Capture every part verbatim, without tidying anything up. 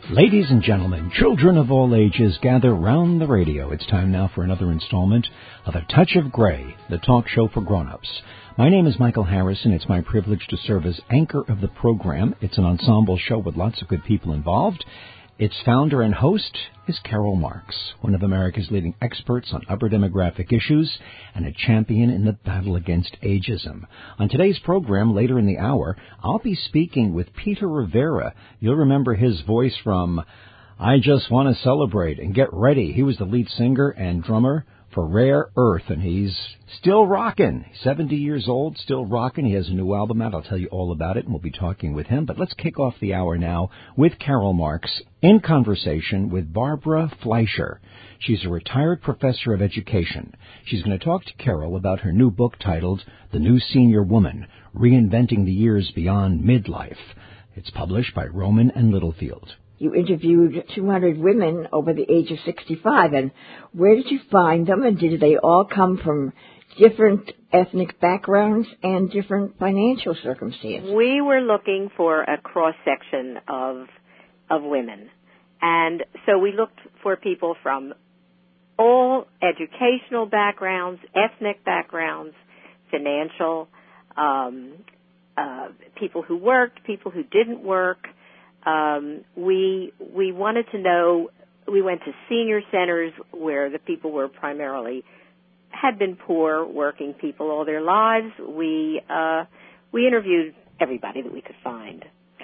Ladies and gentlemen, children of all ages, gather round the radio. It's time now for another installment of A Touch of Gray, the talk show for grown-ups. My name is Michael Harrison. It's my privilege to serve as anchor of the program. It's an ensemble show with lots of good people involved. Its founder and host is Carol Marks, one of America's leading experts on upper demographic issues and a champion in the battle against ageism. On today's program, later in the hour, I'll be speaking with Peter Rivera. You'll remember his voice from I Just Want to Celebrate and Get Ready. He was the lead singer and drummer for Rare Earth, and he's still rocking. seventy years old, still rocking. He has a new album out. I'll tell you all about it, and we'll be talking with him. But let's kick off the hour now with Carol Marks in conversation with Barbara Fleischer. She's a retired professor of education. She's going to talk to Carol about her new book titled The New Senior Woman, Reinventing the Years Beyond Midlife. It's published by Rowman and Littlefield. You interviewed two hundred women over the age of sixty-five, and where did you find them, and did they all come from different ethnic backgrounds and different financial circumstances? We were looking for a cross-section of of women, and so we looked for people from all educational backgrounds, ethnic backgrounds, financial, um, uh, people who worked, people who didn't work. Um, we we wanted to know, we went to senior centers where the people were primarily, had been poor working people all their lives. We, uh, we interviewed everybody that we could find.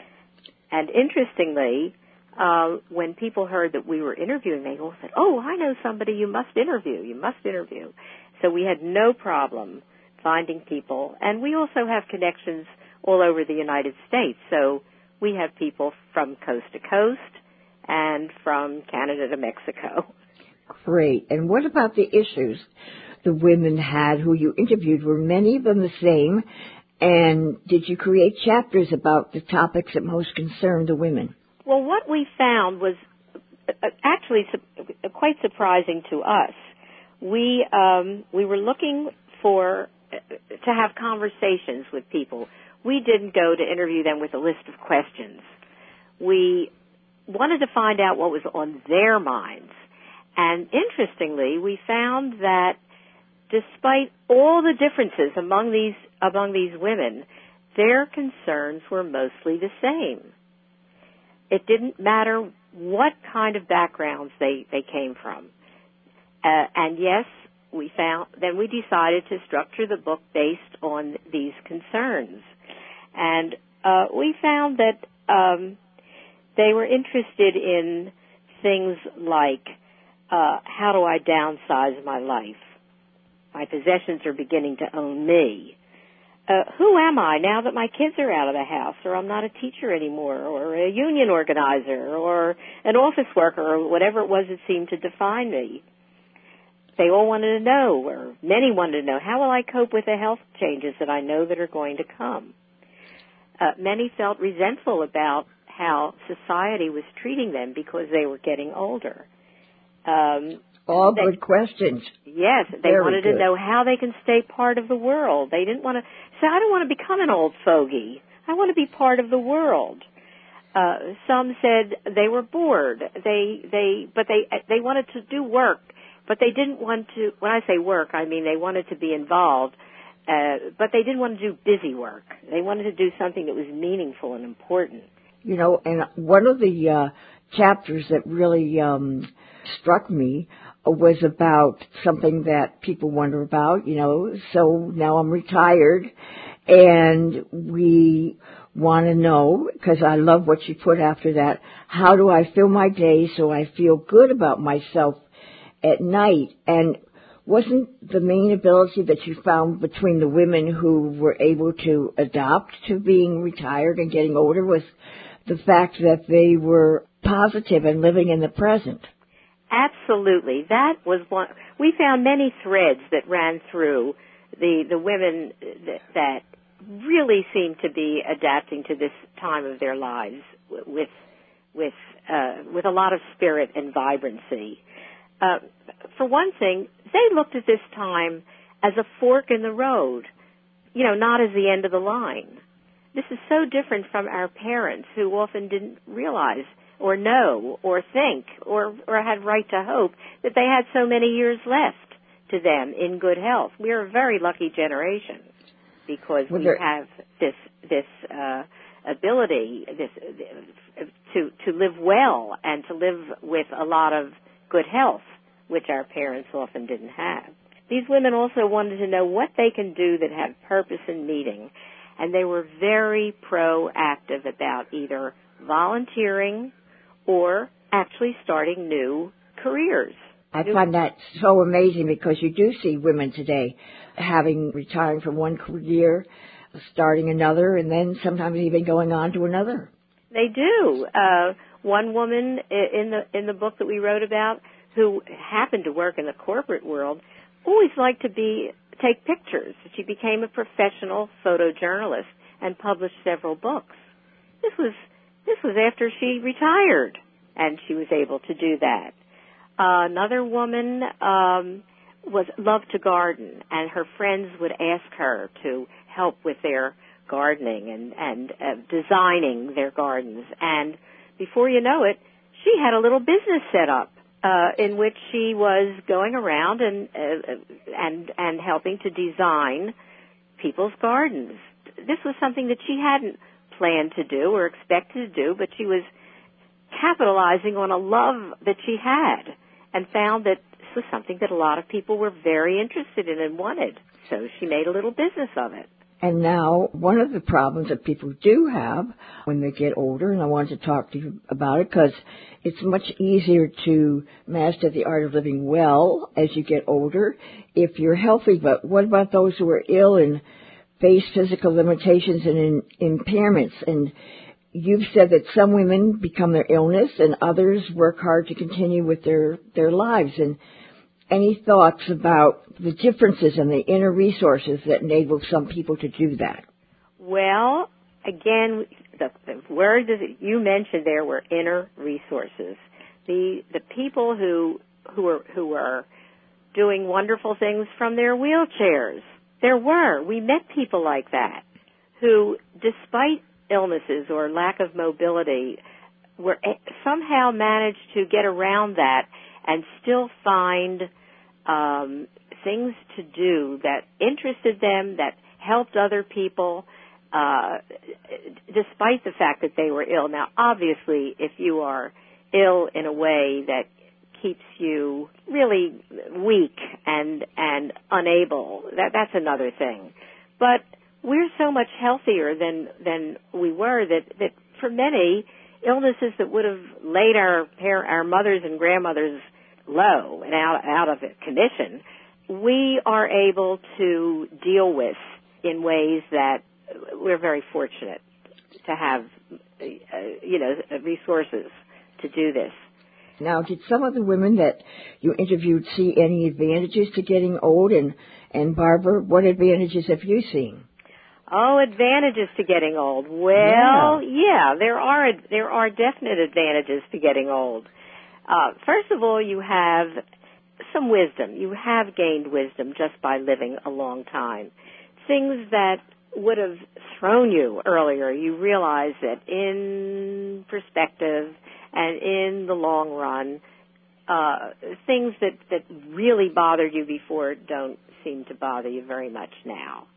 And interestingly, uh, when people heard that we were interviewing, they all said, oh, I know somebody you must interview, you must interview. So we had no problem finding people. And we also have connections all over the United States, so we have people from coast to coast and from Canada to Mexico. Great. And what about the issues the women had who you interviewed? Were many of them the same? And did you create chapters about the topics that most concerned the women? Well, what we found was actually quite surprising to us. We um, we were looking for to have conversations with people. We didn't go to interview them with a list of questions. We wanted to find out what was on their minds. And interestingly, we found that despite all the differences among these among these women, their concerns were mostly the same. It didn't matter what kind of backgrounds they, they came from. Uh, and yes, we found, then we decided to structure the book based on these concerns. And uh, we found that um, they were interested in things like, uh, how do I downsize my life? My possessions are beginning to own me. Uh, who am I now that my kids are out of the house, or I'm not a teacher anymore, or a union organizer, or an office worker, or whatever it was that seemed to define me? They all wanted to know, or many wanted to know, how will I cope with the health changes that I know that are going to come? Uh, many felt resentful about how society was treating them because they were getting older. Um, All they, good questions. Yes, they Very wanted good. to know how they can stay part of the world. They didn't want to say, I don't want to become an old fogey. I want to be part of the world. Uh, some said they were bored. They, they, but they, they wanted to do work, but they didn't want to, when I say work, I mean they wanted to be involved. Uh, but they didn't want to do busy work. They wanted to do something that was meaningful and important. You know, and one of the uh, chapters that really um, struck me was about something that people wonder about, you know. So now I'm retired, and we want to know, because I love what you put after that, how do I fill my day so I feel good about myself at night? And wasn't the main ability that you found between the women who were able to adapt to being retired and getting older was the fact that they were positive and living in the present? Absolutely. That was one. We found many threads that ran through the, the women that, that really seemed to be adapting to this time of their lives with, with, uh, with a lot of spirit and vibrancy. Uh, for one thing, they looked at this time as a fork in the road, you know, not as the end of the line. This is so different from our parents, who often didn't realize or know or think or, or had right to hope that they had so many years left to them in good health. We're a very lucky generation because well, we have this this uh, ability this uh, to to live well and to live with a lot of good health, which our parents often didn't have. These women also wanted to know what they can do that had purpose and meaning, and they were very proactive about either volunteering or actually starting new careers. I find that so amazing because you do see women today having retiring from one career, starting another, and then sometimes even going on to another. They do. Uh, one woman in the in the book that we wrote about, who happened to work in the corporate world, always liked to be take pictures. She became a professional photojournalist and published several books. This was this was after she retired, and she was able to do that. Uh, another woman um, was loved to garden, and her friends would ask her to help with their gardening and and uh, designing their gardens. And before you know it, she had a little business set up uh, in which she was going around and uh, and and helping to design people's gardens. This was something that she hadn't planned to do or expected to do, but she was capitalizing on a love that she had, and found that this was something that a lot of people were very interested in and wanted. So she made a little business of it. And now, one of the problems that people do have when they get older, and I wanted to talk to you about it because it's much easier to master the art of living well as you get older if you're healthy. But what about those who are ill and face physical limitations and in, impairments? And you've said that some women become their illness and others work hard to continue with their, their lives. And any thoughts about the differences and the inner resources that enable some people to do that? Well, again, the, the word that you mentioned there were inner resources. The the people who who are who are doing wonderful things from their wheelchairs. There were. We met people like that who, despite illnesses or lack of mobility, were somehow managed to get around that and still find um, things to do that interested them, that helped other people, uh, despite the fact that they were ill. Now, obviously, if you are ill in a way that keeps you really weak and and unable, that that's another thing. But we're so much healthier than than we were that that for many, illnesses that would have laid our parent, our mothers and grandmothers low and out out of commission, we are able to deal with in ways that we're very fortunate to have, uh, you know, resources to do this. Now, did some of the women that you interviewed see any advantages to getting old? And, and Barbara, what advantages have you seen? Oh, advantages to getting old. Well, yeah, yeah there are there are definite advantages to getting old. Uh, first of all, you have some wisdom. You have gained wisdom just by living a long time. Things that would have thrown you earlier, you realize that in perspective and in the long run, uh, things that, that really bothered you before don't seem to bother you very much now.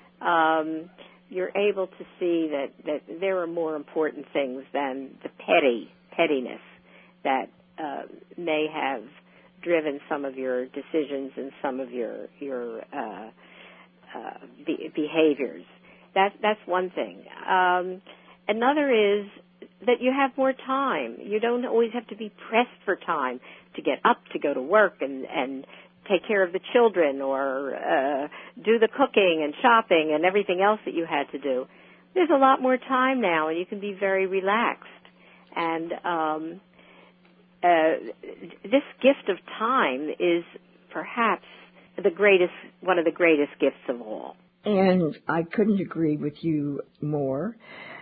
Um, you're able to see that, that there are more important things than the petty pettiness that uh, may have driven some of your decisions and some of your your uh, uh, be- behaviors. That that's one thing. Um, another is that you have more time. You don't always have to be pressed for time to get up to go to work and and take care of the children or uh, do the cooking and shopping and everything else that you had to do. There's a lot more time now, and you can be very relaxed. And um, uh, this gift of time is perhaps the greatest, one of the greatest gifts of all. And I couldn't agree with you more.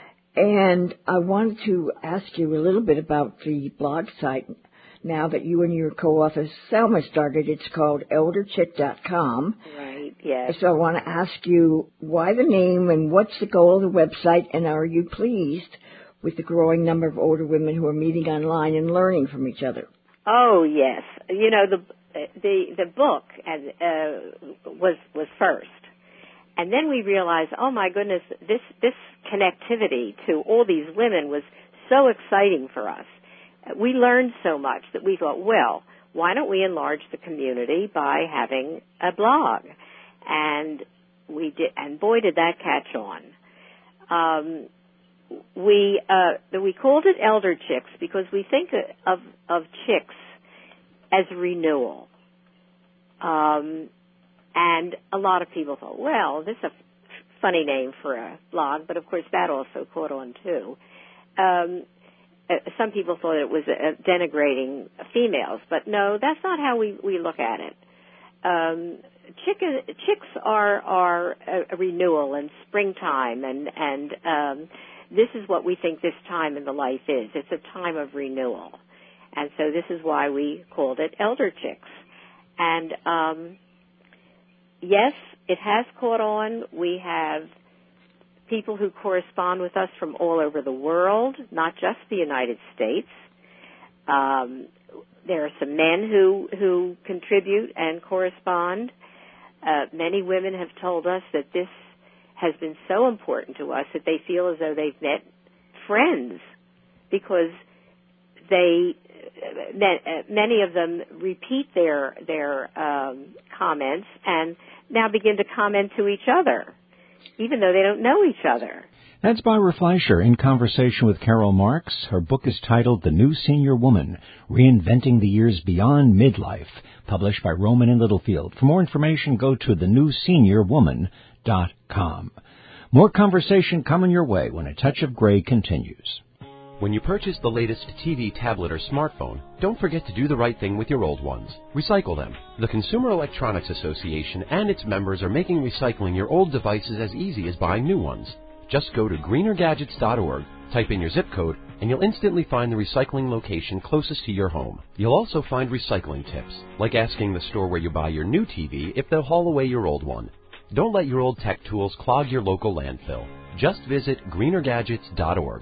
And I wanted to ask you a little bit about the blog site. Now that you and your co-author Selma started, it's called elder chick dot com. Right, yes. So I want to ask you why the name and what's the goal of the website, and are you pleased with the growing number of older women who are meeting online and learning from each other. Oh, yes. You know, the the the book uh, was was first. And then we realized, oh my goodness, this this connectivity to all these women was so exciting for us. We learned so much that we thought, well, why don't we enlarge the community by having a blog? And we did, and boy, did that catch on. Um, we uh, we called it Elder Chicks because we think of of chicks as renewal. Um, and a lot of people thought, well, this is a funny name for a blog, but of course that also caught on too. Um, some people thought it was uh, denigrating females, but no, that's not how we, we look at it. Um, chicken, chicks are are a, a renewal and springtime, and and um, this is what we think this time in the life is. It's a time of renewal, and so this is why we called it Elder Chicks. And um, yes, it has caught on. We have people who correspond with us from all over the world, not just the United States. Um, there are some men who, who contribute and correspond. Uh, many women have told us that this has been so important to us that they feel as though they've met friends because they, many of them repeat their, their um, comments and now begin to comment to each other, even though they don't know each other. That's Barbara Fleischer in conversation with Carol Marks. Her book is titled The New Senior Woman, Reinventing the Years Beyond Midlife, published by Rowman and Littlefield. For more information, go to the new senior woman dot com. More conversation coming your way when A Touch of Gray continues. When you purchase the latest T V, tablet, or smartphone, don't forget to do the right thing with your old ones. Recycle them. The Consumer Electronics Association and its members are making recycling your old devices as easy as buying new ones. Just go to greener gadgets dot org, type in your zip code, and you'll instantly find the recycling location closest to your home. You'll also find recycling tips, like asking the store where you buy your new T V if they'll haul away your old one. Don't let your old tech tools clog your local landfill. Just visit greener gadgets dot org.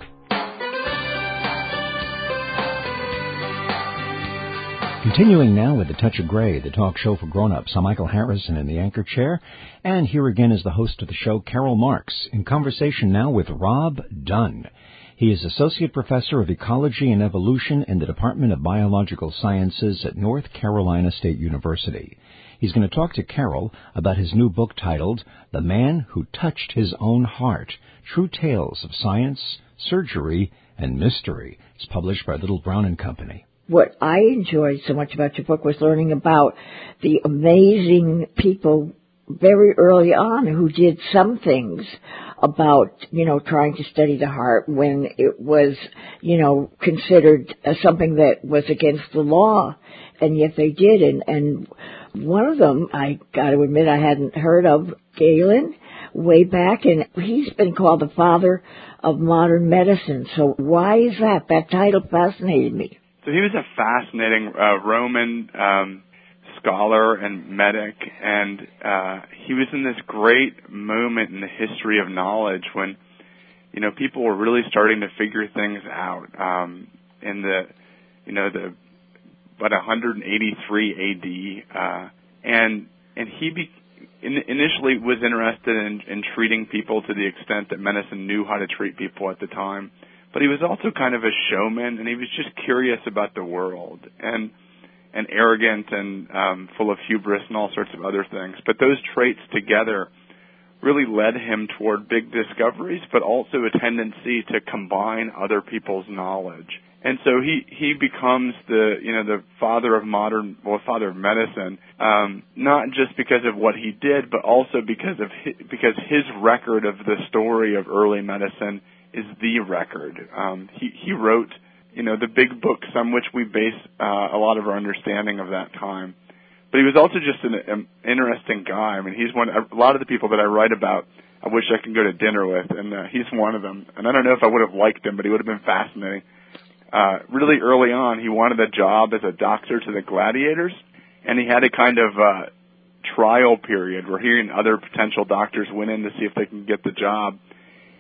Continuing now with A Touch of Gray, the talk show for grown-ups. I'm Michael Harrison in the anchor chair, and here again is the host of the show, Carol Marks, in conversation now with Rob Dunn. He is Associate Professor of Ecology and Evolution in the Department of Biological Sciences at North Carolina State University. He's going to talk to Carol about his new book titled The Man Who Touched His Own Heart, True Tales of Science, Surgery, and Mystery. It's published by Little Brown and Company. What I enjoyed so much about your book was learning about the amazing people very early on who did some things about, you know, trying to study the heart when it was, you know, considered uh, something that was against the law, and yet they did. And, and one of them, I got to admit, I hadn't heard of, Galen, way back, and he's been called the father of modern medicine. So why is that? That title fascinated me. So he was a fascinating uh, Roman um, scholar and medic, and uh, he was in this great moment in the history of knowledge when, you know, people were really starting to figure things out. Um, in the, you know, the about one eighty-three A D, uh, and and he be, in, initially was interested in, in treating people to the extent that medicine knew how to treat people at the time. But he was also kind of a showman, and he was just curious about the world, and and arrogant and um, full of hubris and all sorts of other things. But those traits together really led him toward big discoveries, but also a tendency to combine other people's knowledge. And so he, he becomes the, you know, the father of modern, well, father of medicine, um, not just because of what he did, but also because of his, because his record of the story of early medicine is the record. Um, he, he wrote, you know, the big books on which we base uh, a lot of our understanding of that time. But he was also just an, an interesting guy. I mean, he's one, a lot of the people that I write about, I wish I could go to dinner with, and uh, he's one of them. And I don't know if I would have liked him, but he would have been fascinating. Uh, really early on, he wanted a job as a doctor to the gladiators, and he had a kind of uh, trial period where he and other potential doctors went in to see if they can get the job.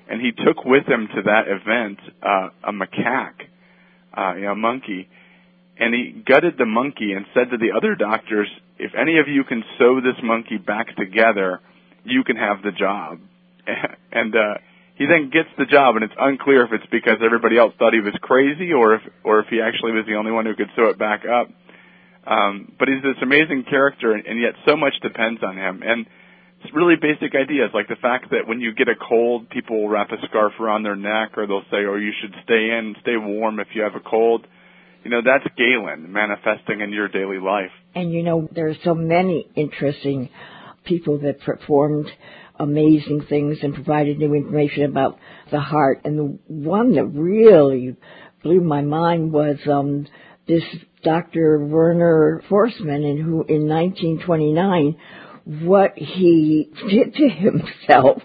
and he took with him to that event uh, a macaque, uh, you know, a monkey, and he gutted the monkey and said to the other doctors, if any of you can sew this monkey back together, you can have the job. And uh, he then gets the job, and it's unclear if it's because everybody else thought he was crazy or if or if he actually was the only one who could sew it back up. Um, but he's this amazing character, and, and yet so much depends on him. And it's really basic ideas, like the fact that when you get a cold, people will wrap a scarf around their neck, or they'll say, oh, you should stay in, stay warm if you have a cold. You know, that's Galen manifesting in your daily life. And, you know, there are so many interesting people that performed amazing things and provided new information about the heart. And the one that really blew my mind was um, this Doctor Werner Forsman, and who in nineteen twenty-nine, what he did to himself,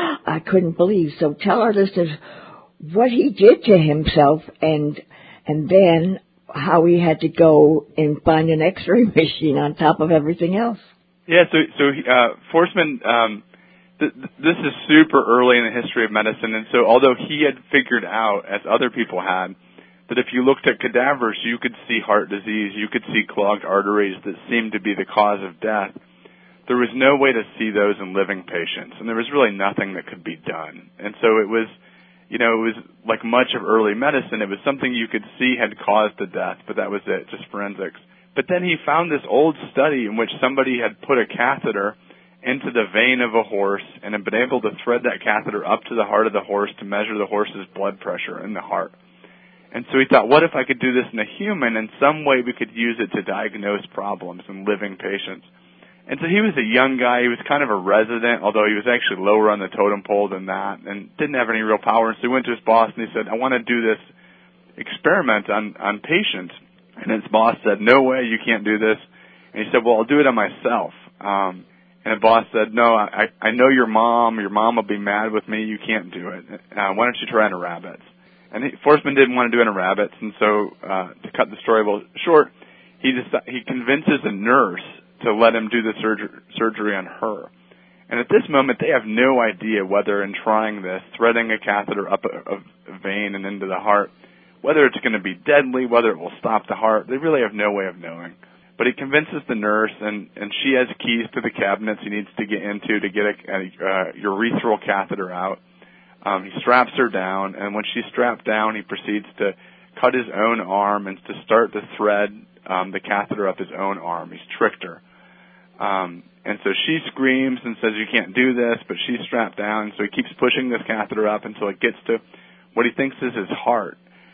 I couldn't believe. So tell our listeners what he did to himself, and and then how he had to go and find an X-ray machine on top of everything else. Yeah, so so uh, Forsman, um, th- this is super early in the history of medicine, and so although he had figured out, as other people had, that if you looked at cadavers, you could see heart disease, you could see clogged arteries that seemed to be the cause of death, there was no way to see those in living patients, and there was really nothing that could be done. And so it was, you know, it was like much of early medicine, it was something you could see had caused the death, but that was it, just forensics. But then he found this old study in which somebody had put a catheter into the vein of a horse and had been able to thread that catheter up to the heart of the horse to measure the horse's blood pressure in the heart. And so he thought, what if I could do this in a human? In some way we could use it to diagnose problems in living patients. And so he was a young guy. He was kind of a resident, although he was actually lower on the totem pole than that and didn't have any real power. So he went to his boss and he said, I want to do this experiment on, on patients. And his boss said, no way, you can't do this. And he said, well, I'll do it on myself. Um, and the boss said, no, I, I know your mom. Your mom will be mad with me. You can't do it. Uh, why don't you try it on rabbits? And he, Forsman didn't want to do it on rabbits. And so uh, to cut the story a little short, he decided, he convinces a nurse to let him do the surgery, surgery on her. And at this moment, they have no idea whether in trying this, threading a catheter up a, a vein and into the heart, whether it's going to be deadly, whether it will stop the heart, they really have no way of knowing. But he convinces the nurse, and, and she has keys to the cabinets he needs to get into to get a, a uh, urethral catheter out. Um, he straps her down, and when she's strapped down, he proceeds to cut his own arm and to start to thread um, the catheter up his own arm. He's tricked her. Um, and so she screams and says, you can't do this, but she's strapped down, so he keeps pushing this catheter up until it gets to what he thinks is his heart.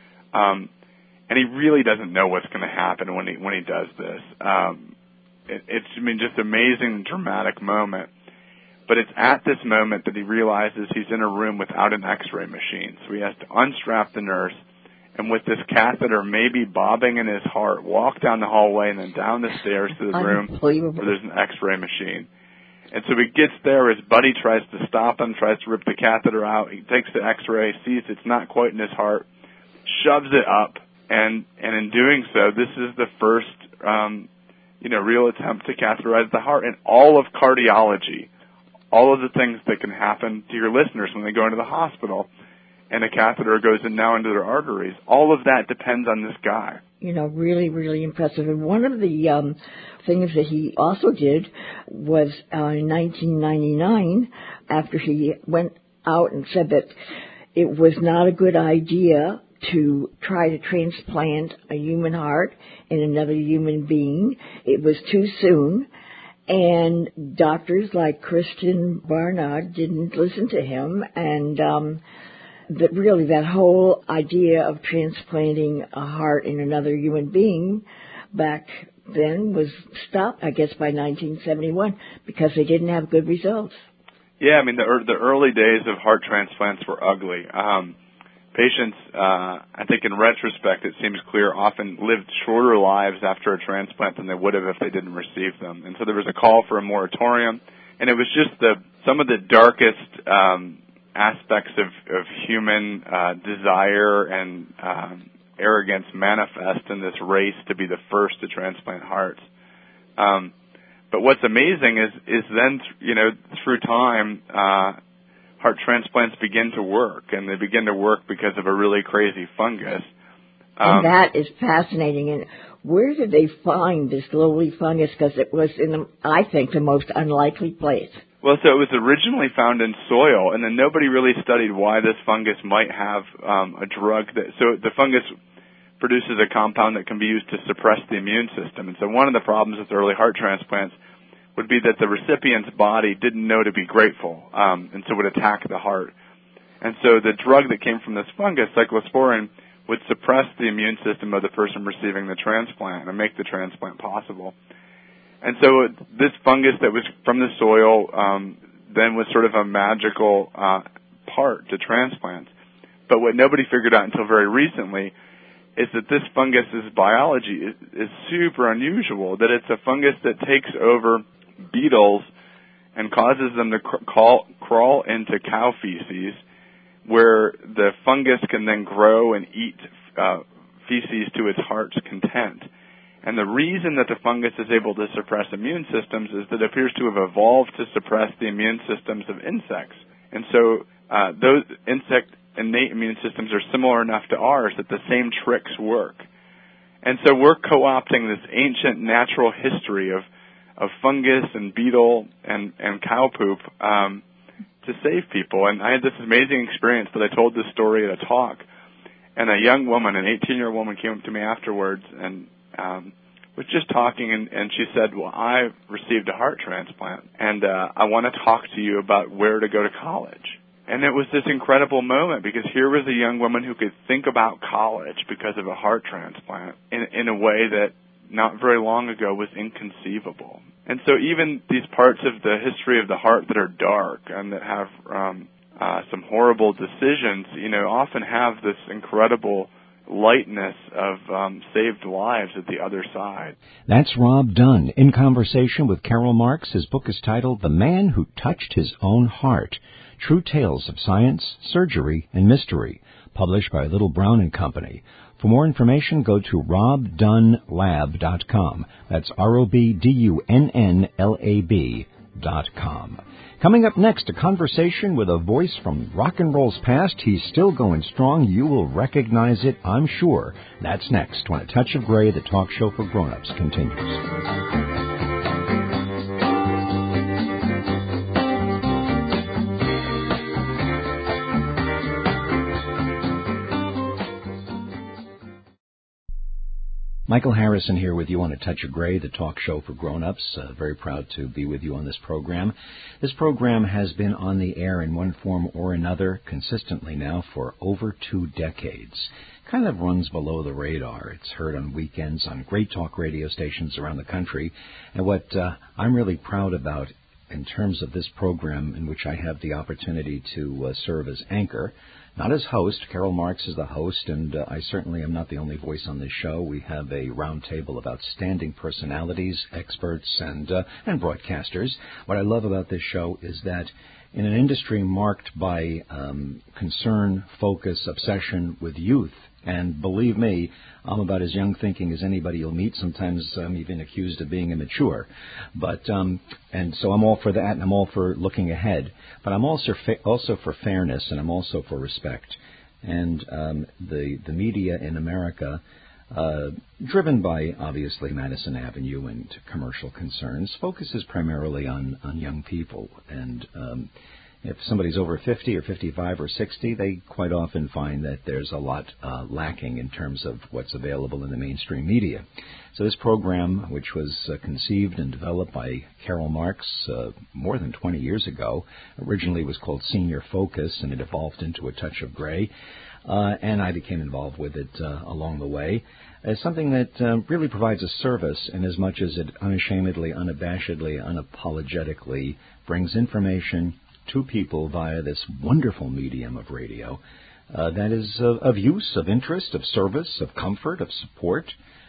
Um, and he really doesn't know what's going to happen when he when he does this. Um, it, it's, I mean, just amazing, dramatic moment. But it's at this moment that he realizes he's in a room without an X-ray machine. So he has to unstrap the nurse, and with this catheter maybe bobbing in his heart, walk down the hallway and then down the stairs to the room where there's an X-ray machine. And so he gets there, his buddy tries to stop him, tries to rip the catheter out. He takes the X-ray, sees it's not quite in his heart, shoves it up, and and in doing so, this is the first, um, you know, real attempt to catheterize the heart. And all of cardiology, all of the things that can happen to your listeners when they go into the hospital and a catheter goes in now into their arteries, all of that depends on this guy. You know, really, really impressive. And one of the um, things that he also did was uh, in nineteen ninety-nine, after he went out and said that it was not a good idea to try to transplant a human heart in another human being. It was too soon. And doctors like Christian Barnard didn't listen to him. And um, that really that whole idea of transplanting a heart in another human being back then was stopped, I guess, by nineteen seventy-one because they didn't have good results. Yeah, I mean, the, the early days of heart transplants were ugly. Um, Patients, uh, I think in retrospect, it seems clear, often lived shorter lives after a transplant than they would have if they didn't receive them. And so there was a call for a moratorium, and it was just the some of the darkest um, aspects of, of human uh, desire and um, arrogance manifest in this race to be the first to transplant hearts. Um, but what's amazing is is then, you know, through time, uh, heart transplants begin to work, and they begin to work because of a really crazy fungus. And Um, that is fascinating. And where did they find this lowly fungus? Because it was in, the, I think, the most unlikely place. Well, so it was originally found in soil, and then nobody really studied why this fungus might have um, a drug that. So the fungus produces a compound that can be used to suppress the immune system. And so one of the problems with early heart transplants would be that the recipient's body didn't know to be grateful, um, and so would attack the heart. And so the drug that came from this fungus, cyclosporin, would suppress the immune system of the person receiving the transplant and make the transplant possible. And so this fungus that was from the soil um, then was sort of a magical uh, part to transplants. But what nobody figured out until very recently is that this fungus's biology is, is super unusual, that it's a fungus that takes over beetles and causes them to cr- crawl, crawl into cow feces, where the fungus can then grow and eat uh, feces to its heart's content. And the reason that the fungus is able to suppress immune systems is that it appears to have evolved to suppress the immune systems of insects. And so uh, those insect innate immune systems are similar enough to ours that the same tricks work. And so we're co-opting this ancient natural history of, of fungus and beetle and, and cow poop um, to save people. And I had this amazing experience that I told this story at a talk. And a young woman, an eighteen-year-old woman, came up to me afterwards and um, was just talking, and, and she said, well, I received a heart transplant, and uh, I want to talk to you about where to go to college. And it was this incredible moment, because here was a young woman who could think about college because of a heart transplant in, in a way that not very long ago was inconceivable. And so even these parts of the history of the heart that are dark and that have um, uh, some horrible decisions, you know, often have this incredible lightness of um, saved lives at the other side. That's Rob Dunn in conversation with Karl Marx. His book is titled The Man Who Touched His Own Heart, True Tales of Science, Surgery, and Mystery, published by Little Brown and Company. For more information, go to rob dunn lab dot com. That's R O B D U N N L A B dot com. Coming up next, a conversation with a voice from rock and roll's past. He's still going strong. You will recognize it, I'm sure. That's next when A Touch of Grey, the talk show for grown-ups, continues. Michael Harrison here with you on A Touch of Grey, the talk show for grown-ups. Uh, very proud to be with you on this program. This program has been on the air in one form or another consistently now for over two decades. Kind of runs below the radar. It's heard on weekends on great talk radio stations around the country. And what uh, I'm really proud about in terms of this program, in which I have the opportunity to uh, serve as anchor, not as host. Karl Marx is the host, and uh, I certainly am not the only voice on this show. We have a round table of outstanding personalities, experts, and uh, and broadcasters. What I love about this show is that in an industry marked by um, concern, focus, obsession with youth, and believe me, I'm about as young thinking as anybody you'll meet. Sometimes I'm even accused of being immature. But um, and so I'm all for that, and I'm all for looking ahead. But I'm also fa- also for fairness, and I'm also for respect. And um, the the media in America, uh, driven by obviously Madison Avenue and commercial concerns, focuses primarily on on young people. And um, if somebody's over fifty or fifty-five or sixty, they quite often find that there's a lot uh, lacking in terms of what's available in the mainstream media. So this program, which was uh, conceived and developed by Karl Marx uh, more than twenty years ago, originally was called Senior Focus, and it evolved into A Touch of Grey, uh, and I became involved with it uh, along the way, as something that uh, really provides a service in as much as it unashamedly, unabashedly, unapologetically brings information to people via this wonderful medium of radio uh, that is uh, of use, of interest, of service, of comfort, of support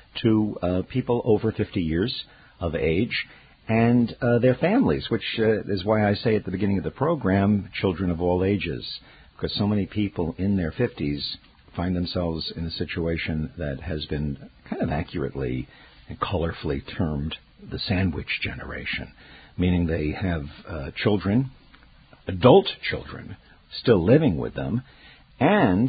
to uh, people over fifty years of age and uh, their families, which uh, is why I say at the beginning of the program, children of all ages, because so many people in their fifties find themselves in a situation that has been kind of accurately and colorfully termed the sandwich generation, meaning they have uh, children adult children still living with them, and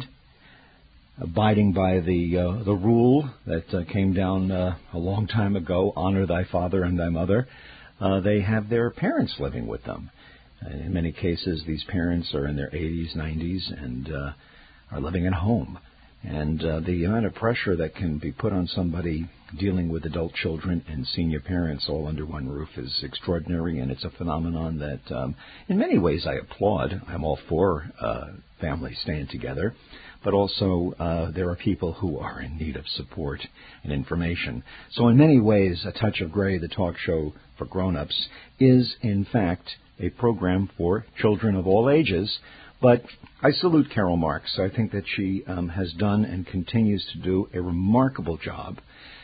abiding by the uh, the rule that uh, came down uh, a long time ago, honor thy father and thy mother. Uh, they have their parents living with them. Uh, in many cases, these parents are in their eighties, nineties, and uh, are living at home. And uh, the amount of pressure that can be put on somebody dealing with adult children and senior parents all under one roof is extraordinary, and it's a phenomenon that um, in many ways I applaud. I'm all for uh, families staying together, but also uh, there are people who are in need of support and information. So in many ways, A Touch of Gray, the talk show for grown-ups, is in fact a program for children of all ages. But I salute Carol Marks. I think that she um, has done and continues to do a remarkable job.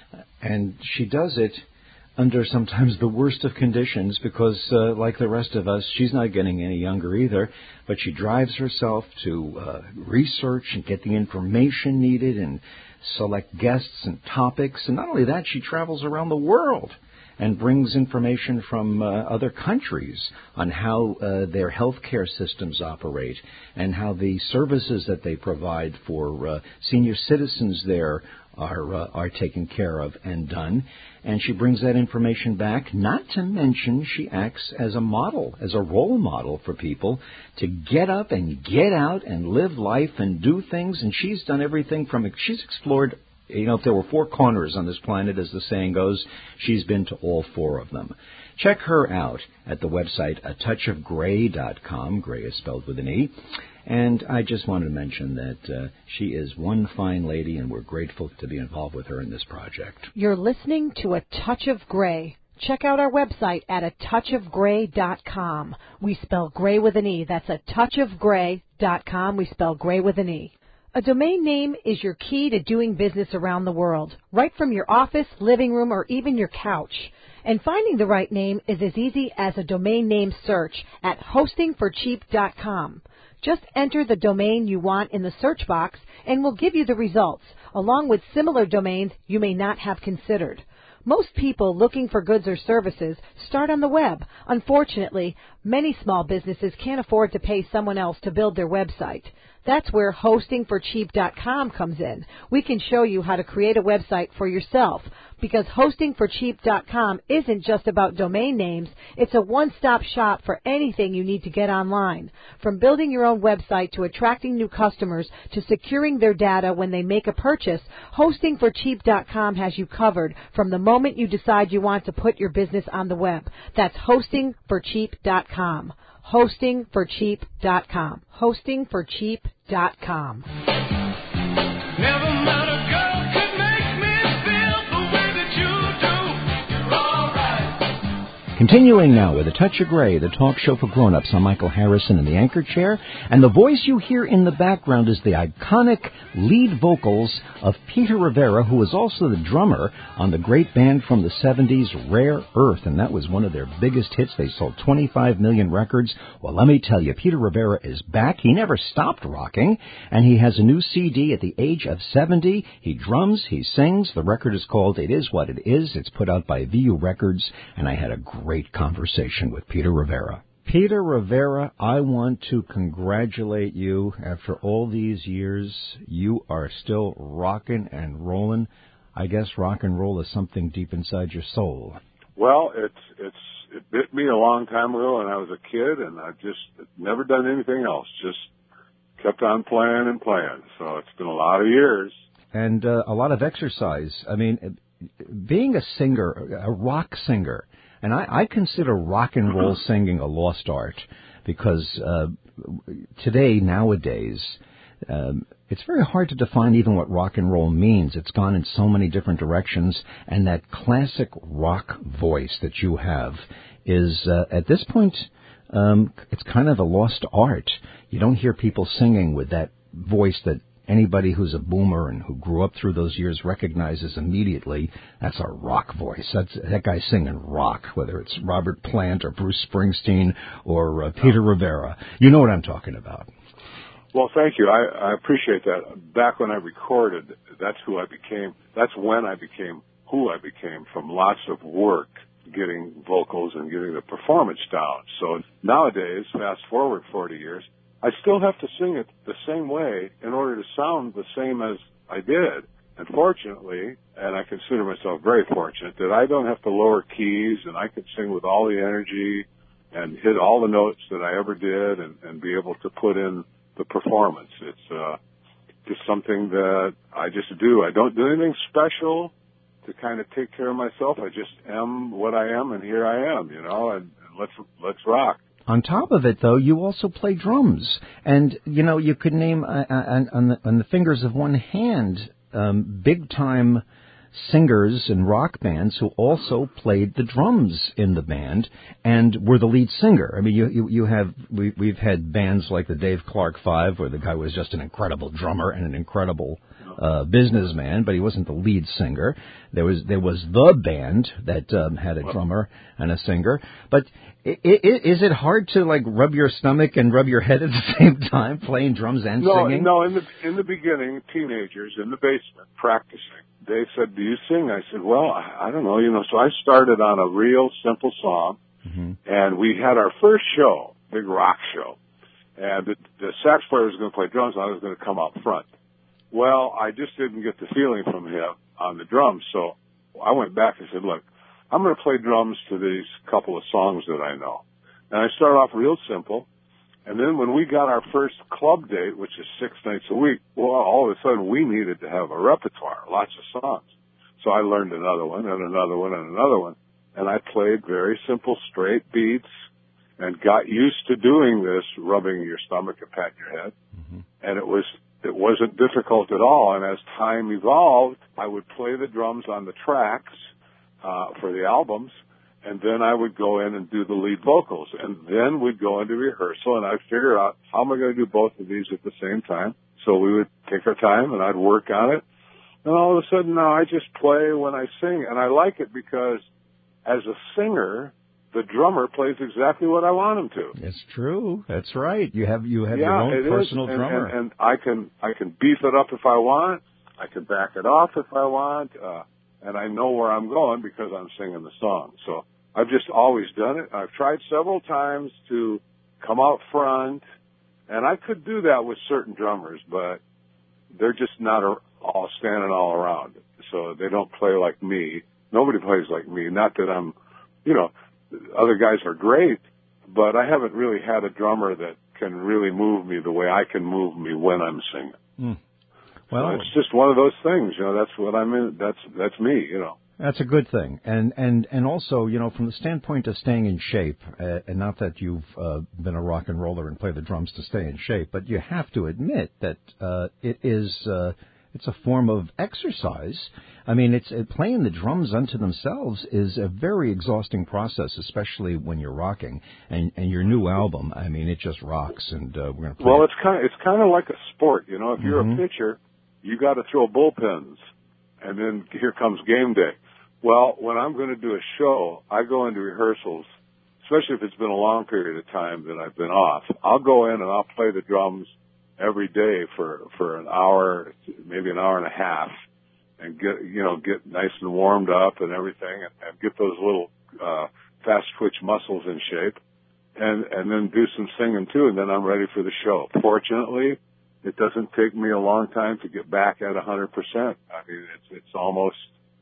And she does it under sometimes the worst of conditions because, uh, like the rest of us, she's not getting any younger either. But she drives herself to uh, research and get the information needed and select guests and topics. And not only that, she travels around the world and brings information from uh, other countries on how uh, their healthcare systems operate and how the services that they provide for uh, senior citizens there are uh, are taken care of and done. And she brings that information back, not to mention she acts as a model, as a role model for people to get up and get out and live life and do things. And she's done everything from, she's explored, you know, if there were four corners on this planet, as the saying goes, she's been to all four of them. Check her out at the website a touch of gray dot com. Gray is spelled with an E. And I just wanted to mention that uh, she is one fine lady, and we're grateful to be involved with her in this project. You're listening to A Touch of Gray. Check out our website at a touch of gray dot com. We spell gray with an E. That's a touch of gray dot com. We spell gray with an E. A domain name is your key to doing business around the world, right from your office, living room, or even your couch. And finding the right name is as easy as a domain name search at hosting for cheap dot com. Just enter the domain you want in the search box and we'll give you the results, along with similar domains you may not have considered. Most people looking for goods or services start on the web. Unfortunately, many small businesses can't afford to pay someone else to build their website. That's where hosting for cheap dot com comes in. We can show you how to create a website for yourself, because hosting for cheap dot com isn't just about domain names. It's a one-stop shop for anything you need to get online. From building your own website to attracting new customers to securing their data when they make a purchase, hosting for cheap dot com has you covered from the moment you decide you want to put your business on the web. That's hosting for cheap dot com. hosting for cheap dot com. hosting for cheap dot com. Never mind, a girl could make me feel the way that you do. You're all right. Continuing now with A Touch of Gray, the talk show for grown-ups. I'm Michael Harrison in the anchor chair, and the voice you hear in the background is the iconic lead vocals of Peter Rivera, who was also the drummer on the great band from the seventies, Rare Earth, and that was one of their biggest hits. They sold twenty-five million records. Well, let me tell you, Peter Rivera is back. He never stopped rocking, and he has a new C D at the age of seventy. He drums, he sings. The record is called It Is What It Is. It's put out by V U Records, and I had a great conversation with Peter Rivera. Peter Rivera, I want to congratulate you. After all these years, you are still rocking and rolling. I guess rock and roll is something deep inside your soul. Well, it's it's it bit me a long time ago when I was a kid, and I've just never done anything else. Just kept on playing and playing. So it's been a lot of years. And uh, a lot of exercise. I mean, being a singer, a rock singer, and I, I consider rock and roll singing a lost art, because uh, today, nowadays, um, it's very hard to define even what rock and roll means. It's gone in so many different directions, and that classic rock voice that you have is, uh, at this point, um, it's kind of a lost art. You don't hear people singing with that voice that anybody who's a boomer and who grew up through those years recognizes immediately. That's a rock voice. That's that guy's singing rock, whether it's Robert Plant or Bruce Springsteen or uh, Peter Rivera. You know what I'm talking about. Well, thank you. I, I appreciate that. Back when I recorded, that's who I became. That's when I became who I became, from lots of work getting vocals and getting the performance down. So nowadays, fast forward forty years, I still have to sing it the same way in order to sound the same as I did. And fortunately, and I consider myself very fortunate, that I don't have to lower keys and I can sing with all the energy and hit all the notes that I ever did and, and be able to put in the performance. It's uh, just something that I just do. I don't do anything special to kind of take care of myself. I just am what I am, and here I am, you know, and, and let's let's rock. On top of it, though, you also play drums. And, you know, you could name uh, on, on, the, on the fingers of one hand um, big-time singers and rock bands who also played the drums in the band and were the lead singer. I mean, you you, you have we, we've had bands like the Dave Clark Five, where the guy was just an incredible drummer and an incredible uh, businessman, but he wasn't the lead singer. There was there was the band that um, had a drummer and a singer. But I, I, is it hard to like rub your stomach and rub your head at the same time, playing drums and no, singing? No, in the in the beginning, teenagers in the basement practicing. They said, "Do you sing?" I said, "Well, I, I don't know, you know." So I started on a real simple song, mm-hmm. and we had our first show, big rock show, and the, the sax player was going to play drums, and I was going to come out front. Well, I just didn't get the feeling from him on the drums, so I went back and said, "Look, I'm going to play drums to these couple of songs that I know," and I started off real simple. And then when we got our first club date, which is six nights a week, well, all of a sudden we needed to have a repertoire, lots of songs. So I learned another one and another one and another one. And I played very simple, straight beats and got used to doing this, rubbing your stomach and patting your head. Mm-hmm. And it was, it wasn't difficult at all. And as time evolved, I would play the drums on the tracks, uh, for the albums. And then I would go in and do the lead vocals. And then we'd go into rehearsal, and I'd figure out how am I going to do both of these at the same time. So we would take our time, and I'd work on it. And all of a sudden now I just play when I sing. And I like it because as a singer, the drummer plays exactly what I want him to. It's true. That's right. You have you have yeah, your own personal and, drummer. And, and I can I can beef it up if I want. I can back it off if I want. Uh, and I know where I'm going because I'm singing the song. So I've just always done it. I've tried several times to come out front, and I could do that with certain drummers, but they're just not all standing all around. So they don't play like me. Nobody plays like me. Not that I'm, you know, other guys are great, but I haven't really had a drummer that can really move me the way I can move me when I'm singing. Mm. Well, so it's just one of those things, you know, that's what I'm in. That's, that's me, you know. That's a good thing. And, and, and also, you know, from the standpoint of staying in shape, uh, and not that you've uh, been a rock and roller and play the drums to stay in shape, but you have to admit that uh, it is, uh, it's a form of exercise. I mean, it's uh, playing the drums unto themselves is a very exhausting process, especially when you're rocking. And, and your new album, I mean, it just rocks. And uh, we're going to play. Well, it. it's kind of, it's kind of like a sport, you know. If you're mm-hmm. a pitcher, you got to throw bullpens. And then here comes game day. Well, when I'm going to do a show, I go into rehearsals, especially if it's been a long period of time that I've been off. I'll go in and I'll play the drums every day for, for an hour, maybe an hour and a half, and get, you know, get nice and warmed up and everything, and, and get those little, uh, fast twitch muscles in shape, and, and then do some singing too, and then I'm ready for the show. Fortunately, it doesn't take me a long time to get back at a hundred percent. I mean, it's, it's almost,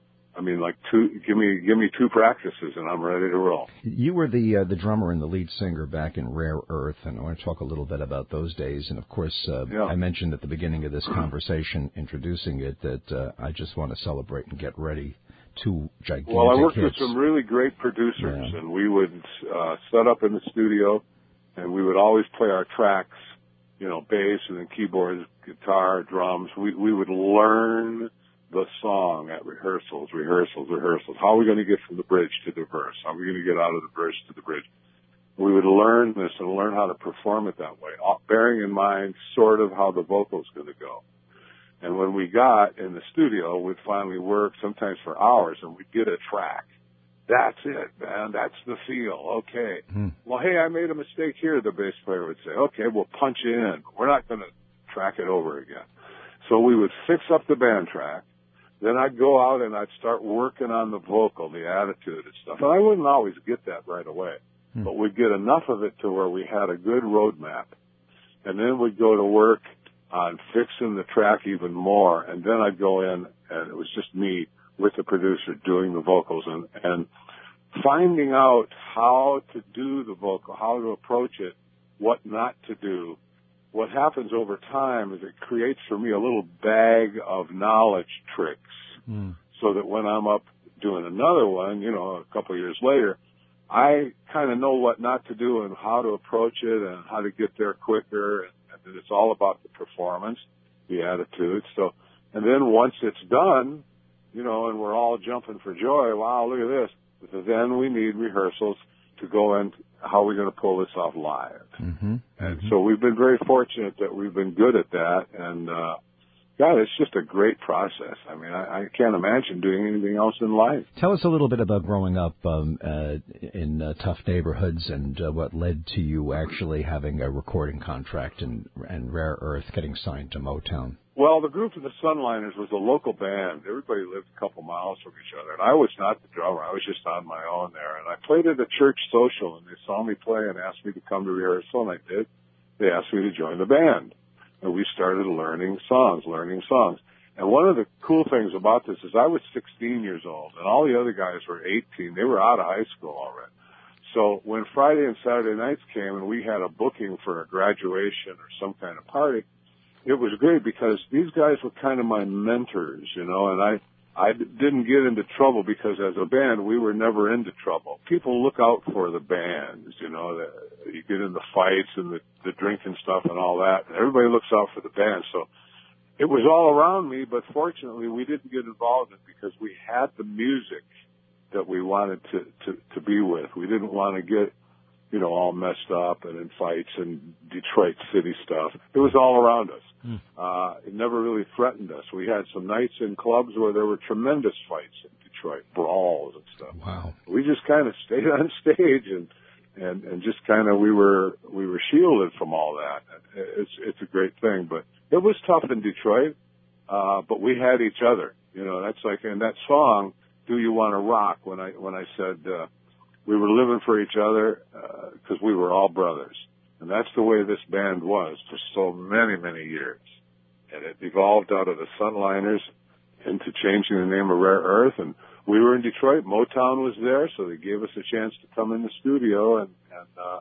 I mean, like two, give me, give me two practices and I'm ready to roll. You were the, uh, the drummer and the lead singer back in Rare Earth, and I want to talk a little bit about those days. And of course, uh, yeah. I mentioned at the beginning of this conversation, introducing it, that, uh, I just want to celebrate and get ready. Two gigantic Well, I worked hits. with some really great producers, yeah. and we would, uh, set up in the studio, and we would always play our tracks, you know, bass and then keyboards, guitar, drums. We, we would learn the song at rehearsals, rehearsals, rehearsals. How are we going to get from the bridge to the verse? How are we going to get out of the verse to the bridge? We would learn this and learn how to perform it that way, bearing in mind sort of how the vocal's going to go. And when we got in the studio, we'd finally work sometimes for hours, and we'd get a track. That's it, man. That's the feel. Okay. Hmm. Well, hey, I made a mistake here, the bass player would say. Okay, we'll punch it in. We're not going to track it over again. So we would fix up the band track, then I'd go out and I'd start working on the vocal, the attitude and stuff. And I wouldn't always get that right away, hmm. but we'd get enough of it to where we had a good roadmap. And then we'd go to work on fixing the track even more. And then I'd go in, and it was just me with the producer doing the vocals and, and finding out how to do the vocal, how to approach it, what not to do. What happens over time is it creates for me a little bag of knowledge tricks mm. so that when I'm up doing another one, you know, a couple of years later, I kind of know what not to do and how to approach it and how to get there quicker. And, and it's all about the performance, the attitude. So, and then once it's done, you know, and we're all jumping for joy, wow, look at this. Then we need rehearsals to go in, how are we going to pull this off live? Mm-hmm. And mm-hmm. so we've been very fortunate that we've been good at that. And, uh, God, it's just a great process. I mean, I, I can't imagine doing anything else in life. Tell us a little bit about growing up um, uh, in uh, tough neighborhoods and uh, what led to you actually having a recording contract and, and Rare Earth getting signed to Motown. Well, the group of the Sunliners was a local band. Everybody lived a couple miles from each other. And I was not the drummer. I was just on my own there. And I played at a church social, and they saw me play and asked me to come to rehearsal, and I did. They asked me to join the band. And we started learning songs, learning songs. And one of the cool things about this is I was sixteen years old, and all the other guys were eighteen. They were out of high school already. So when Friday and Saturday nights came and we had a booking for a graduation or some kind of party, it was great because these guys were kind of my mentors, you know, and I, I didn't get into trouble because as a band, we were never into trouble. People look out for the bands, you know, the, you get into fights and the, the drinking stuff and all that, and everybody looks out for the band. So it was all around me, but fortunately we didn't get involved in it because we had the music that we wanted to, to, to be with. We didn't want to get, you know, all messed up and in fights and Detroit city stuff. It was all around us. Mm. Uh, it never really threatened us. We had some nights in clubs where there were tremendous fights in Detroit, brawls and stuff. Wow. We just kind of stayed on stage and, and, and just kind of, we were, we were shielded from all that. It's, it's a great thing, but it was tough in Detroit, uh, but we had each other. You know, that's like, in that song, Do You Want to Rock, when I, when I said, uh, we were living for each other, uh, cause we were all brothers. And that's the way this band was for so many, many years. And it evolved out of the Sunliners into changing the name of Rare Earth. And we were in Detroit. Motown was there, so they gave us a chance to come in the studio. And, and uh,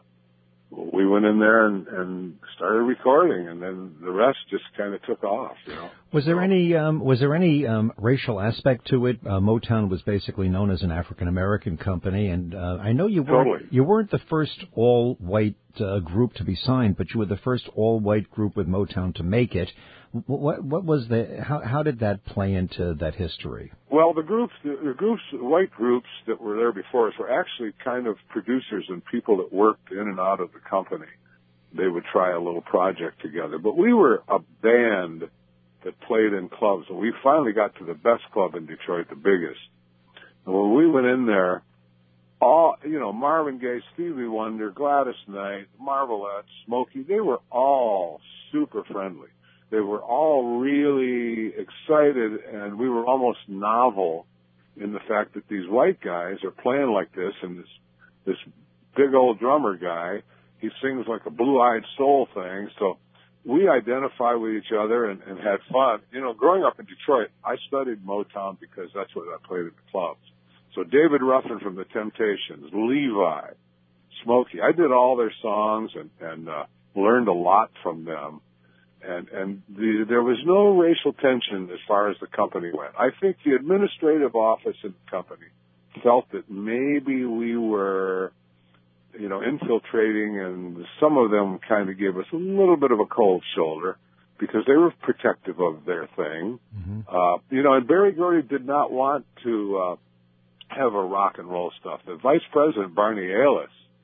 we went in there and, and started recording. And then the rest just kind of took off, you know. Was there any um, was there any um, racial aspect to it? Uh, Motown was basically known as an African American company, and uh, I know you weren't totally. you weren't the first all white uh, group to be signed, but you were the first all white group with Motown to make it. What what was the how how did that play into that history? Well, the groups the, the groups the white groups that were there before us were actually kind of producers and people that worked in and out of the company. They would try a little project together, but we were a band that played in clubs. And we finally got to the best club in Detroit, the biggest. And when we went in there, all, you know, Marvin Gaye, Stevie Wonder, Gladys Knight, Marvelettes, Smokey, they were all super friendly. They were all really excited, and we were almost novel in the fact that these white guys are playing like this, and this, this big old drummer guy, he sings like a blue-eyed soul thing, so we identify with each other and, and had fun. You know, growing up in Detroit, I studied Motown because that's what I played at the clubs. So David Ruffin from the Temptations, Levi, Smokey, I did all their songs and, and uh, learned a lot from them. And, and the, there was no racial tension as far as the company went. I think the administrative office in the company felt that maybe we were, you know, infiltrating, and some of them kind of gave us a little bit of a cold shoulder because they were protective of their thing. Mm-hmm. Uh, you know, and Berry Gordy did not want to uh, have a rock and roll stuff. The vice president, Barney Ailes,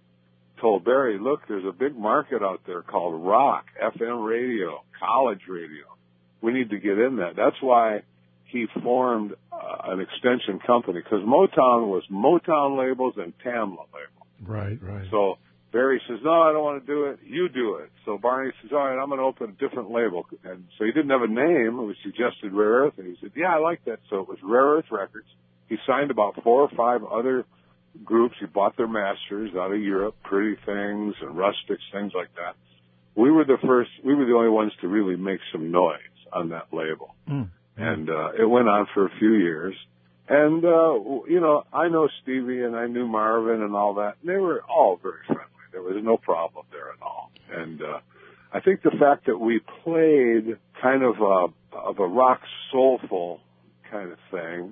told Barry, look, there's a big market out there called rock, F M radio, college radio. We need to get in that. That's why he formed uh, an extension company, because Motown was Motown Labels and Tamla Labels. Right, right. So Barry says, no, I don't want to do it. You do it. So Barney says, all right, I'm going to open a different label. And so he didn't have a name. It was suggested Rare Earth. And he said, yeah, I like that. So it was Rare Earth Records. He signed about four or five other groups. He bought their masters out of Europe, Pretty Things and Rustics, things like that. We were the first, we were the only ones to really make some noise on that label. Mm. And uh, it went on for a few years. And, uh, you know, I know Stevie and I knew Marvin and all that. And they were all very friendly. There was no problem there at all. And uh, I think the fact that we played kind of a, of a rock soulful kind of thing,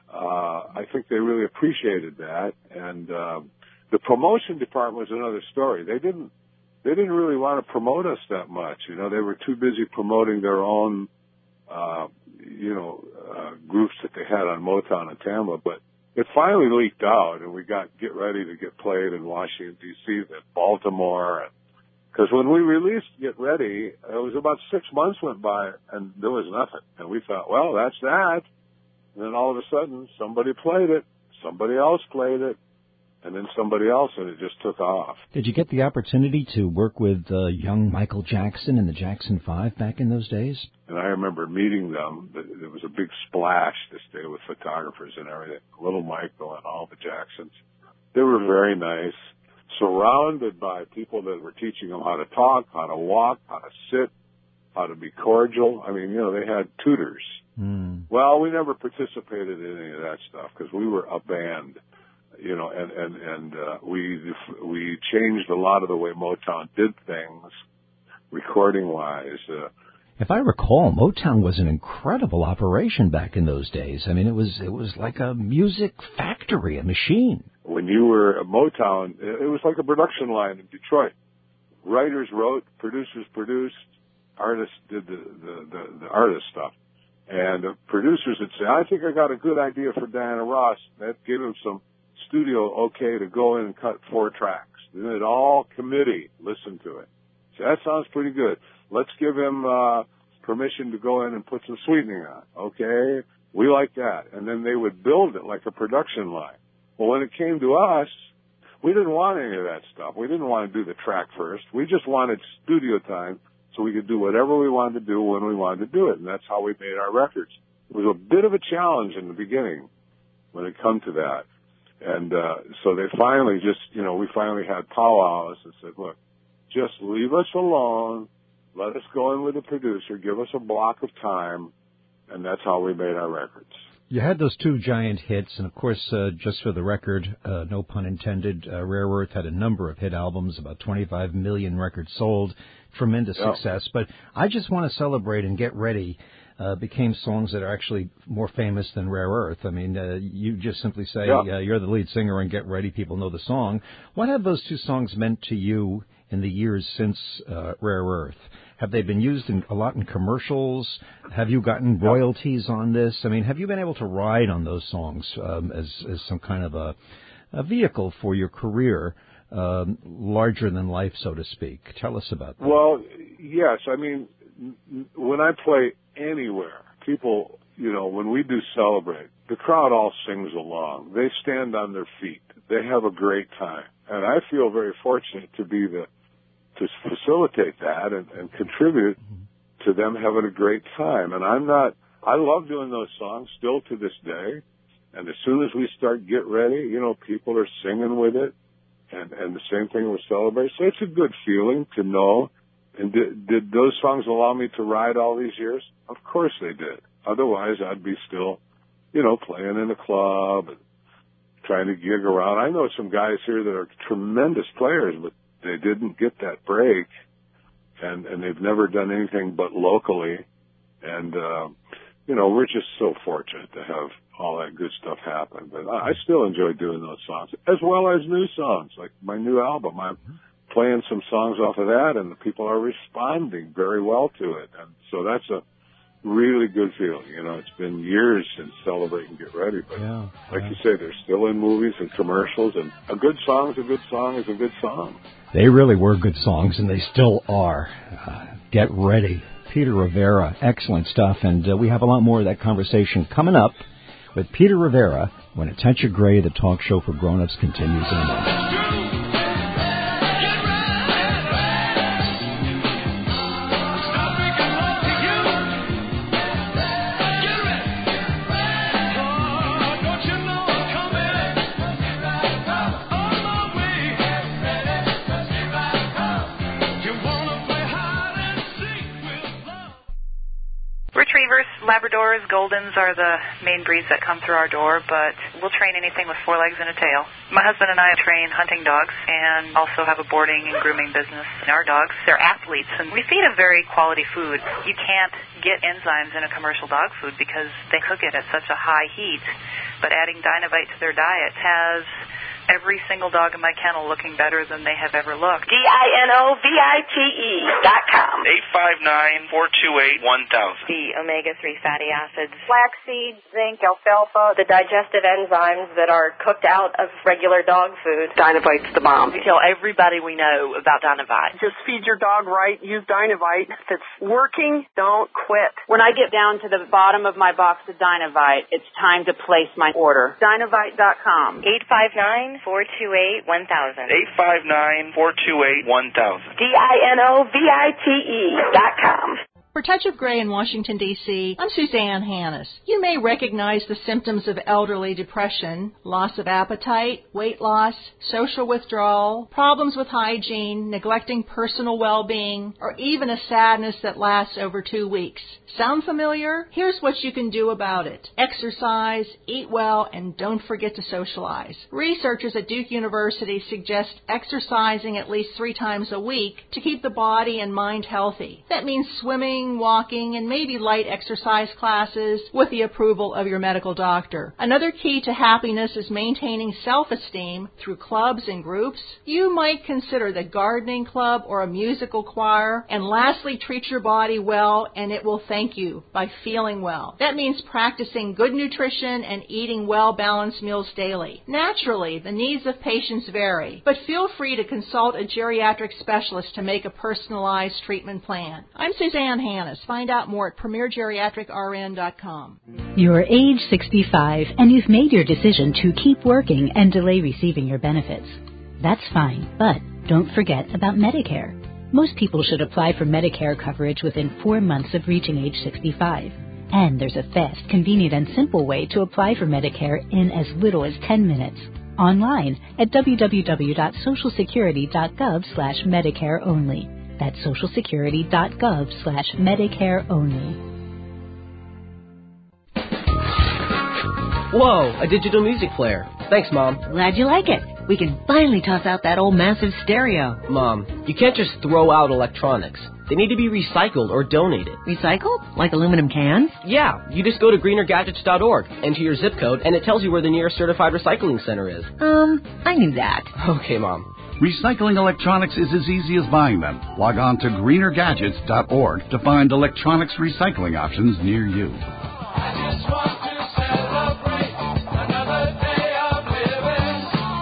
uh, I think they really appreciated that. And uh, the promotion department was another story. They didn't they didn't really want to promote us that much. You know, they were too busy promoting their own, uh, you know, uh, groups that they had on Motown and Tama. But it finally leaked out, and we got Get Ready to get played in Washington, D C, then Baltimore. Because when we released Get Ready, it was about six months went by, and there was nothing. And we thought, well, that's that. And then all of a sudden, somebody played it, somebody else played it, and then somebody else, and it just took off. Did you get the opportunity to work with uh, young Michael Jackson and the Jackson Five back in those days? And I remember meeting them. There was a big splash this day with photographers and everything. Little Michael and all the Jacksons. They were very nice, surrounded by people that were teaching them how to talk, how to walk, how to sit, how to be cordial. I mean, you know, they had tutors. Mm. Well, we never participated in any of that stuff because we were a band. You know, and, and, and, uh, we, we changed a lot of the way Motown did things, recording-wise. Uh, if I recall, Motown was an incredible operation back in those days. I mean, it was, it was like a music factory, a machine. When you were at Motown, it was like a production line in Detroit. Writers wrote, producers produced, artists did the, the, the, the artist stuff. And the producers would say, I think I got a good idea for Diana Ross. That gave them some studio okay to go in and cut four tracks. Then it all committee listened to it. So that sounds pretty good. Let's give him uh permission to go in and put some sweetening on. Okay, we like that. And then they would build it like a production line. Well, when it came to us, we didn't want any of that stuff. We didn't want to do the track first. We just wanted studio time so we could do whatever we wanted to do when we wanted to do it. And that's how we made our records. It was a bit of a challenge in the beginning when it come to that. And uh so they finally just, you know, we finally had powwows and said, look, just leave us alone. Let us go in with the producer. Give us a block of time. And that's how we made our records. You had those two giant hits. And, of course, uh, just for the record, uh, no pun intended, uh, Rare Earth had a number of hit albums, about twenty-five million records sold, tremendous yep. success. But I Just Want to Celebrate and Get Ready Uh, became songs that are actually more famous than Rare Earth. I mean, uh, you just simply say yeah. uh, you're the lead singer and Get Ready, people know the song. What have those two songs meant to you in the years since uh, Rare Earth? Have they been used in, a lot in commercials? Have you gotten royalties on this? I mean, have you been able to ride on those songs um, as, as some kind of a, a vehicle for your career, um, larger than life, so to speak? Tell us about that. Well, yes. I mean, when I play anywhere, people, you know, when we do Celebrate, the crowd all sings along. They stand on their feet. They have a great time. And I feel very fortunate to be the, to facilitate that and, and contribute to them having a great time. And I'm not, I love doing those songs still to this day. And as soon as we start Get Ready, you know, people are singing with it. And, and the same thing with Celebrate. So it's a good feeling to know. And did, did those songs allow me to ride all these years? Of course they did. Otherwise, I'd be still, you know, playing in a club and trying to gig around. I know some guys here that are tremendous players, but they didn't get that break, and, and they've never done anything but locally. And, uh, you know, we're just so fortunate to have all that good stuff happen. But I still enjoy doing those songs, as well as new songs, like my new album. I'm playing some songs off of that, and the people are responding very well to it. And so that's a really good feeling. You know, it's been years since Celebrate and Get Ready, but yeah, like yeah. you say, they're still in movies and commercials, and a good song is a good song is a good song. They really were good songs, and they still are. Uh, Get Ready. Peter Rivera, excellent stuff, and uh, we have a lot more of that conversation coming up with Peter Rivera when A Touch of Gray, the talk show for grown-ups, continues in a moment. Retrievers, Labradors, Goldens are the main breeds that come through our door, but we'll train anything with four legs and a tail. My husband and I train hunting dogs and also have a boarding and grooming business. And our dogs, they're athletes, and we feed a very quality food. You can't get enzymes in a commercial dog food because they cook it at such a high heat, but adding Dynovite to their diet has every single dog in my kennel looking better than they have ever looked. D I N O V I T E dot com. eight five nine, four two eight, one thousand. The omega three fatty acids. Flaxseed, zinc, alfalfa, the digestive enzymes that are cooked out of regular dog food. Dynovite's the bomb. We tell everybody we know about Dynovite. Just feed your dog right. Use Dynovite. If it's working, don't quit. When I get down to the bottom of my box of Dynovite, it's time to place my order. Dynovite dot com. eight five nine, four two eight, one thousand. eight five nine, four two eight, one thousand. D I N O V I T E dot com. For Touch of Gray in Washington, D C, I'm Suzanne Hannis. You may recognize the symptoms of elderly depression, loss of appetite, weight loss, social withdrawal, problems with hygiene, neglecting personal well-being, or even a sadness that lasts over two weeks. Sound familiar? Here's what you can do about it. Exercise, eat well, and don't forget to socialize. Researchers at Duke University suggest exercising at least three times a week to keep the body and mind healthy. That means swimming, walking, and maybe light exercise classes with the approval of your medical doctor. Another key to happiness is maintaining self-esteem through clubs and groups. You might consider the gardening club or a musical choir. And lastly, treat your body well, and it will thank you by feeling well. That means practicing good nutrition and eating well-balanced meals daily. Naturally, the needs of patients vary, but feel free to consult a geriatric specialist to make a personalized treatment plan. I'm Suzanne Hannis. Find out more at premier geriatric R N dot com. You're age sixty-five and you've made your decision to keep working and delay receiving your benefits. That's fine, but don't forget about Medicare. Most people should apply for Medicare coverage within four months of reaching age sixty-five. And there's a fast, convenient, and simple way to apply for Medicare in as little as ten minutes. Online at w w w dot social security dot gov slash Medicare only. That's social security dot gov slash Medicare only. Whoa, a digital music player. Thanks, Mom. Glad you like it. We can finally toss out that old massive stereo. Mom, you can't just throw out electronics. They need to be recycled or donated. Recycled? Like aluminum cans? Yeah, you just go to greener gadgets dot org, enter your zip code, and it tells you where the nearest certified recycling center is. Um, I knew that. Okay, Mom. Recycling electronics is as easy as buying them. Log on to greener gadgets dot org to find electronics recycling options near you. I just want to celebrate another day of living.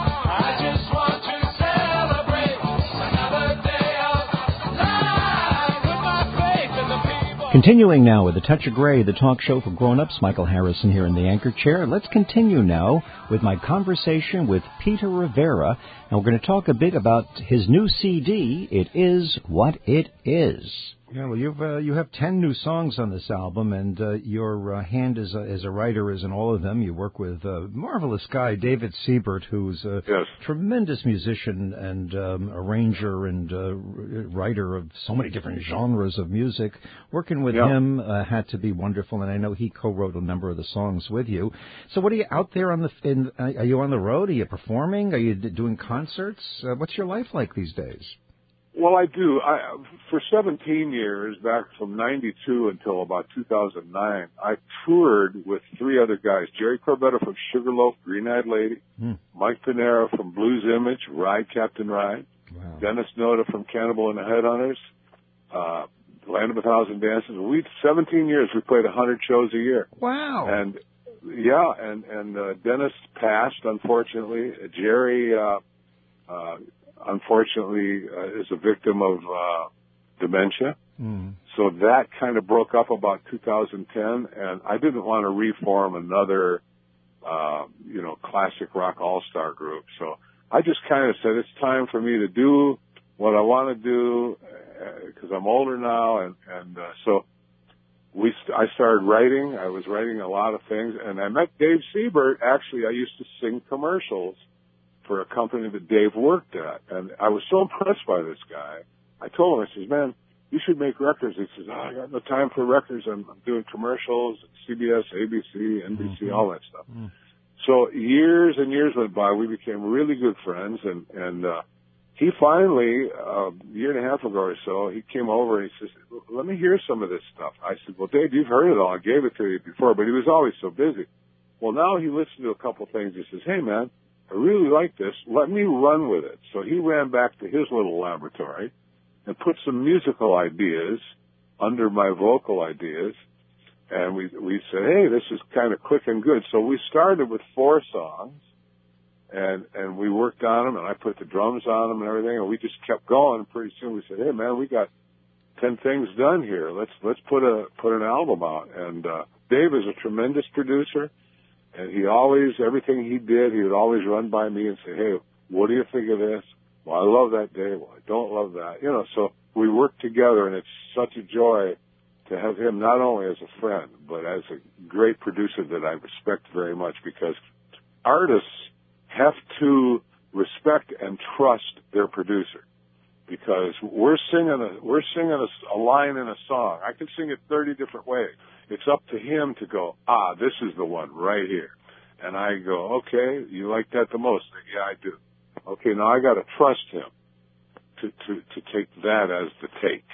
I just want to celebrate another day of life with my faith in the people. Continuing now with A Touch of Gray, the talk show for grown-ups. Michael Harrison here in the anchor chair. Let's continue now with my conversation with Peter Rivera. And we're going to talk a bit about his new C D, It Is What It Is. Yeah, well, you've uh, you have ten new songs on this album, and uh, your uh, hand as a, as a writer is in all of them. You work with a marvelous guy, David Siebert, who's a yes. tremendous musician and um, arranger and uh, writer of so many different genres of music. Working with yeah. him uh, had to be wonderful, and I know he co-wrote a number of the songs with you. So, what are you out there on the? In, are you on the road? Are you performing? Are you d- doing concerts? Uh, what's your life like these days? Well, I do. I, for seventeen years, back from ninety-two until about two thousand nine, I toured with three other guys. Jerry Corbetta from Sugarloaf, Green Eyed Lady. Hmm. Mike Panera from Blues Image, Ride, Captain Ride. Wow. Dennis Noda from Cannibal and the Headhunters. Uh, Land of a Thousand Dances. We, seventeen years, we played one hundred shows a year. Wow. And, yeah, and, and, uh, Dennis passed, unfortunately. Jerry, uh, uh, unfortunately, uh, is a victim of uh, dementia. Mm. So that kind of broke up about two thousand ten, and I didn't want to reform another, uh, you know, classic rock all-star group. So I just kind of said it's time for me to do what I want to do because uh, I'm older now, and and uh, so we st- I started writing. I was writing a lot of things, and I met Dave Siebert. Actually, I used to sing commercials for a company that Dave worked at. And I was so impressed by this guy. I told him, I says, man, you should make records. He says, oh, I got no time for records. I'm, I'm doing commercials, C B S, A B C, N B C, mm-hmm. all that stuff. Mm. So years and years went by. We became really good friends, and, and uh, he finally, uh, a year and a half ago or so, he came over and he says, let me hear some of this stuff. I said, well, Dave, you've heard it all. I gave it to you before, but he was always so busy. Well, now he listened to a couple things. He says, hey, man, I really like this. Let me run with it. So he ran back to his little laboratory and put some musical ideas under my vocal ideas. And we we said, hey, this is kind of quick and good. So we started with four songs, and and we worked on them, and I put the drums on them and everything, and we just kept going. And pretty soon we said, hey, man, we got ten things done here. Let's let's put a put an album out. And uh, Dave is a tremendous producer, and he always, everything he did, he would always run by me and say, hey, what do you think of this? Well, I love that, Dave. Well, I don't love that. You know, so we work together, and it's such a joy to have him not only as a friend, but as a great producer that I respect very much, because artists have to respect and trust their producer, because we're singing a, we're singing a, a line in a song. I can sing it thirty different ways. It's up to him to go, ah, this is the one right here. And I go, okay, you like that the most? Yeah, I do. Okay, now I got to trust him to, to, to take that as the take.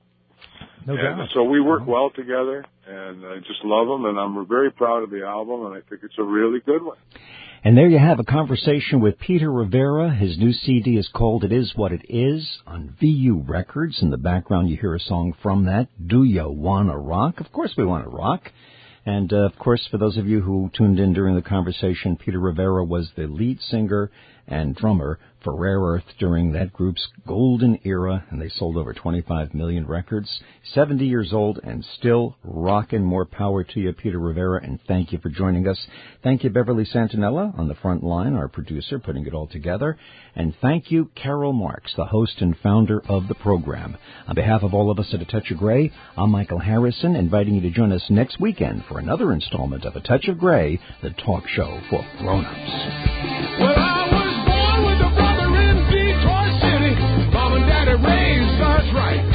No and doubt. So we work well together, and I just love him, and I'm very proud of the album, and I think it's a really good one. And there you have a conversation with Peter Rivera. His new C D is called It Is What It Is on V U Records. In the background, you hear a song from that, Do Ya Wanna Rock? Of course we want to rock. And, uh, of course, for those of you who tuned in during the conversation, Peter Rivera was the lead singer and drummer for Rare Earth during that group's golden era, and they sold over twenty-five million records. seventy years old and still rocking. More power to you, Peter Rivera, and thank you for joining us. Thank you, Beverly Santinella, on the front line, our producer, putting it all together. And thank you, Carol Marks, the host and founder of the program. On behalf of all of us at A Touch of Gray, I'm Michael Harrison, inviting you to join us next weekend for another installment of A Touch of Gray, the talk show for grown-ups. Well, I was born with a brother in Detroit City. Mom and Daddy raised us right.